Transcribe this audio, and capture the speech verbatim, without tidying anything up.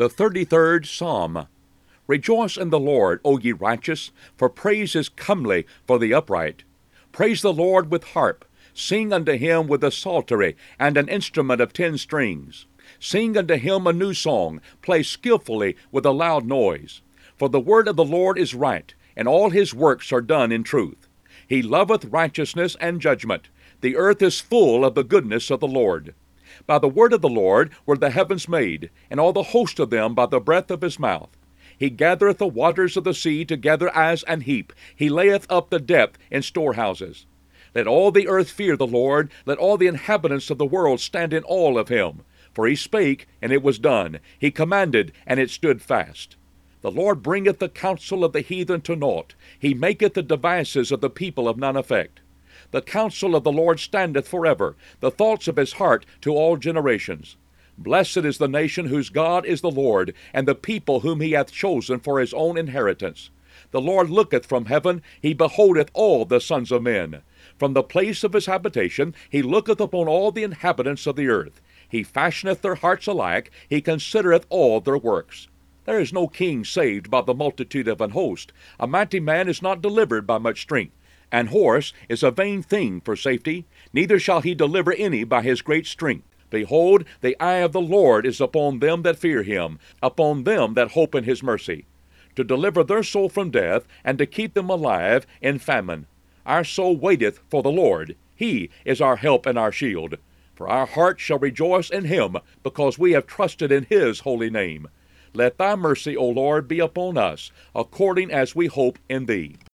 The thirty-third Psalm. Rejoice in the Lord, O ye righteous, for praise is comely for the upright. Praise the Lord with harp. Sing unto him with a psaltery, and an instrument of ten strings. Sing unto him a new song, play skillfully with a loud noise. For the word of the Lord is right, and all his works are done in truth. He loveth righteousness and judgment. The earth is full of the goodness of the Lord. By the word of the Lord were the heavens made, and all the host of them by the breath of his mouth. He gathereth the waters of the sea together as an heap. He layeth up the depth in storehouses. Let all the earth fear the Lord. Let all the inhabitants of the world stand in awe of him. For he spake, and it was done. He commanded, and it stood fast. The Lord bringeth the counsel of the heathen to naught. He maketh the devices of the people of none effect. The counsel of the Lord standeth forever, the thoughts of his heart to all generations. Blessed is the nation whose God is the Lord, and the people whom he hath chosen for his own inheritance. The Lord looketh from heaven, he beholdeth all the sons of men. From the place of his habitation he looketh upon all the inhabitants of the earth. He fashioneth their hearts alike, he considereth all their works. There is no king saved by the multitude of an host. A mighty man is not delivered by much strength. An horse is a vain thing for safety, neither shall he deliver any by his great strength. Behold, the eye of the Lord is upon them that fear him, upon them that hope in his mercy, to deliver their soul from death, and to keep them alive in famine. Our soul waiteth for the Lord. He is our help and our shield. For our heart shall rejoice in him, because we have trusted in his holy name. Let thy mercy, O Lord, be upon us, according as we hope in thee.